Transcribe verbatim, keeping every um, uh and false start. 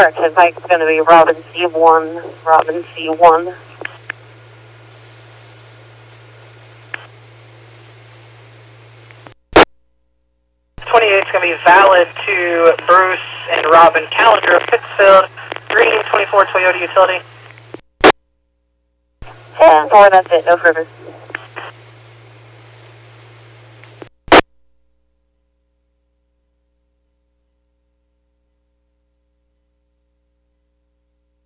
correction, bike's going to be Robin C one, Robin C one. twenty-eight is going to be valid to Bruce and Robin Calendar of Pittsfield, green twenty-four Toyota Utility. ten four, that's it, no further.